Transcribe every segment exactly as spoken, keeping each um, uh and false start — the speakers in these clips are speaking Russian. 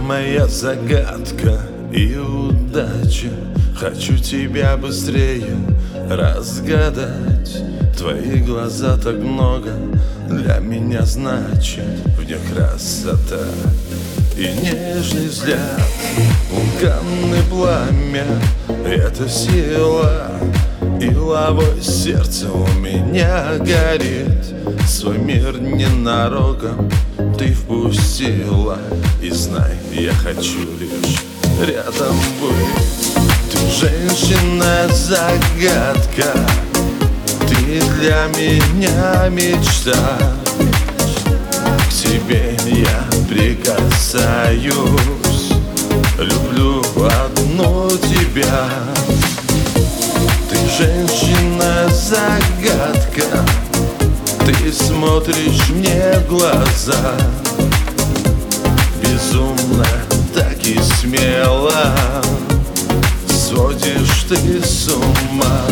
моя загадка и удача. Хочу тебя быстрее разгадать. Твои глаза так много для меня значат. В них красота и нежный взгляд, вулканы пламя — это сила. И лавой сердце у меня горит. Свой мир ненароком ты впустила. И знай, я хочу лишь рядом быть. Ты женщина-загадка, ты для меня мечта. К тебе я прикасаюсь, люблю одну тебя. Ты женщина-загадка, ты смотришь мне в глаза. Безумно, так и смело сводишь ты с ума.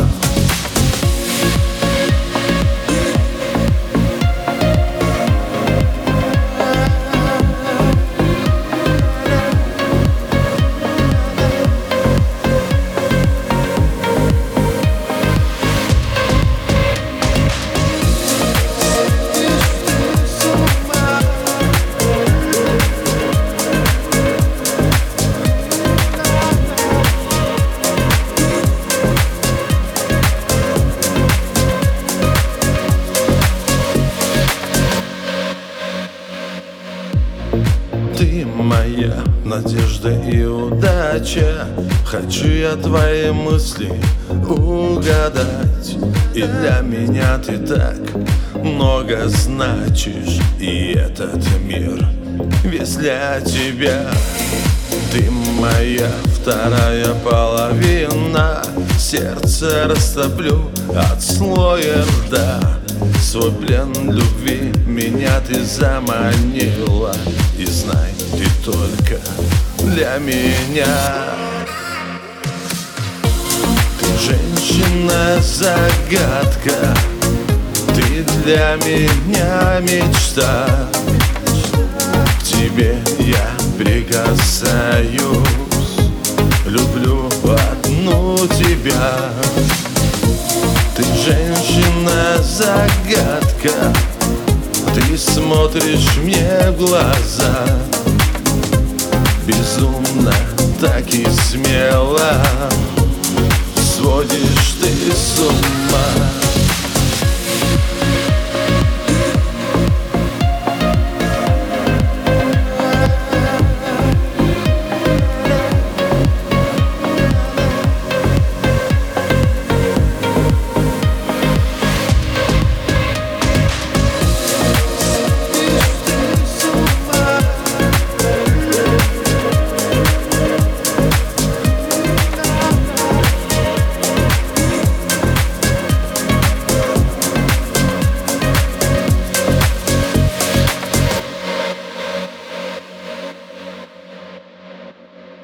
Ты моя надежда и удача. Хочу я твои мысли угадать. И для меня ты так много значишь. И этот мир весь для тебя. Ты моя вторая половина. Сердце растоплю от слоя льда. Свой плен любви меня ты заманила. И знай, ты только для меня. Ты женщина-загадка, ты для меня мечта. К тебе я прикасаюсь, люблю одну тебя. Ты женщина-загадка, ты смотришь мне в глаза. Безумно, так и смело сводишь ты с ума.